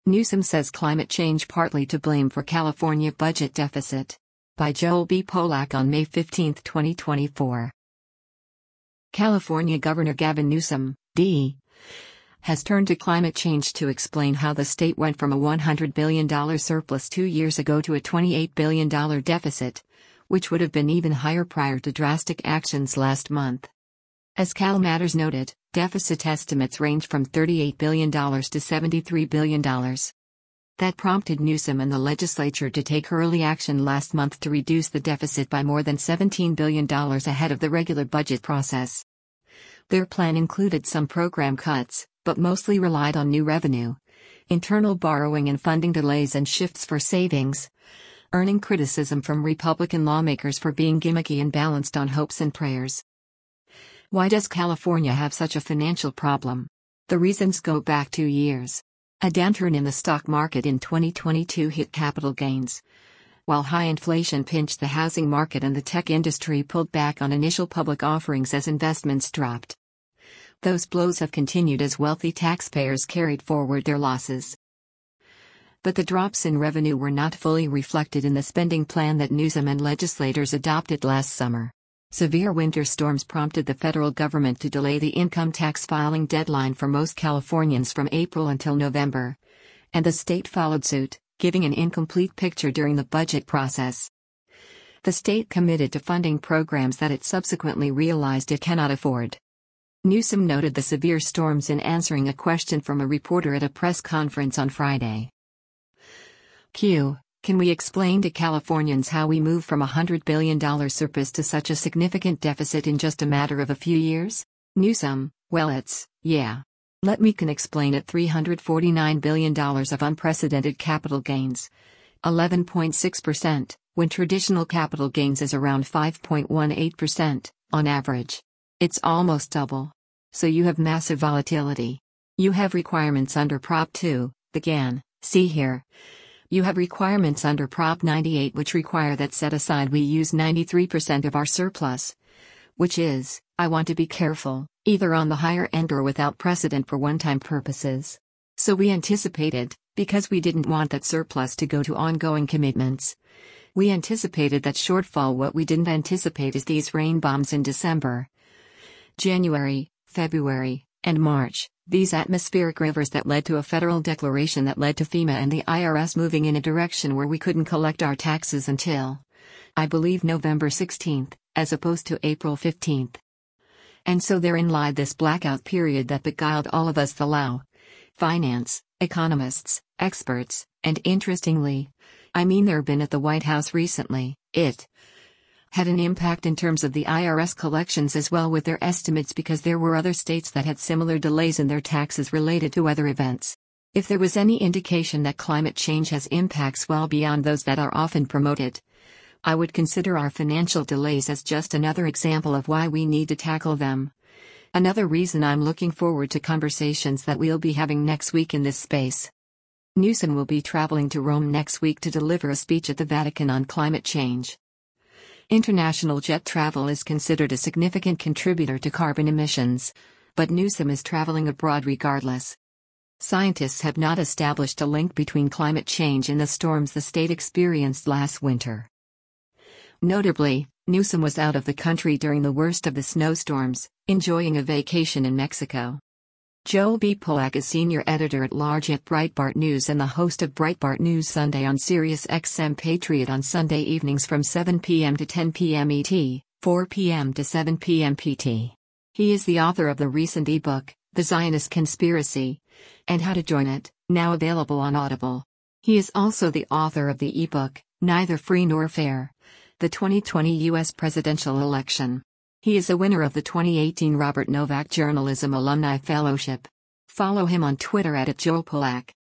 Newsom says climate change partly to blame for California budget deficit. By Joel B. Polak on May 15, 2024. California Governor Gavin Newsom, D., has turned to climate change to explain how the state went from a $100 billion surplus 2 years ago to a $28 billion deficit, which would have been even higher prior to drastic actions last month. As Cal Matters noted, deficit estimates range from $38 billion to $73 billion. That prompted Newsom and the legislature to take early action last month to reduce the deficit by more than $17 billion ahead of the regular budget process. Their plan included some program cuts, but mostly relied on new revenue, internal borrowing and funding delays and shifts for savings, earning criticism from Republican lawmakers for being gimmicky and balanced on hopes and prayers. Why does California have such a financial problem? The reasons go back 2 years. A downturn in the stock market in 2022 hit capital gains, while high inflation pinched the housing market and the tech industry pulled back on initial public offerings as investments dropped. Those blows have continued as wealthy taxpayers carried forward their losses. But the drops in revenue were not fully reflected in the spending plan that Newsom and legislators adopted last summer. Severe winter storms prompted the federal government to delay the income tax filing deadline for most Californians from April until November, and the state followed suit, giving an incomplete picture during the budget process. The state committed to funding programs that it subsequently realized it cannot afford. Newsom noted the severe storms in answering a question from a reporter at a press conference on Friday. Can we explain to Californians how we move from a $100 billion surplus to such a significant deficit in just a matter of a few years? Newsom, well yeah. Let me can explain it. $349 billion of unprecedented capital gains. 11.6%, when traditional capital gains is around 5.18%, on average. It's almost double. So you have massive volatility. You have requirements under Prop 2, the GAN, see here. You have requirements under Prop 98 which require that set aside we use 93% of our surplus. Which is, I want to be careful, either on the higher end or without precedent for one-time purposes. So we anticipated, because we didn't want that surplus to go to ongoing commitments. We anticipated that shortfall. What we didn't anticipate is these rain bombs in December, January, February, and March. These atmospheric rivers that led to a federal declaration that led to FEMA and the IRS moving in a direction where we couldn't collect our taxes until, I believe, November 16th, as opposed to April 15th. And so therein lied this blackout period that beguiled all of us, the law, finance, economists, experts, and interestingly, there have been at the White House recently, it had an impact in terms of the IRS collections as well with their estimates because there were other states that had similar delays in their taxes related to weather events. If there was any indication that climate change has impacts well beyond those that are often promoted, I would consider our financial delays as just another example of why we need to tackle them. Another reason I'm looking forward to conversations that we'll be having next week in this space. Newsom will be traveling to Rome next week to deliver a speech at the Vatican on climate change. International jet travel is considered a significant contributor to carbon emissions, but Newsom is traveling abroad regardless. Scientists have not established a link between climate change and the storms the state experienced last winter. Notably, Newsom was out of the country during the worst of the snowstorms, enjoying a vacation in Mexico. Joel B. Polak is senior editor-at-large at Breitbart News and the host of Breitbart News Sunday on SiriusXM Patriot on Sunday evenings from 7 p.m. to 10 p.m. ET, 4 p.m. to 7 p.m. PT. He is the author of the recent ebook, The Zionist Conspiracy, and How to Join It, now available on Audible. He is also the author of the ebook, Neither Free Nor Fair: The 2020 U.S. Presidential Election. He is a winner of the 2018 Robert Novak Journalism Alumni Fellowship. Follow him on Twitter @JoelPolak.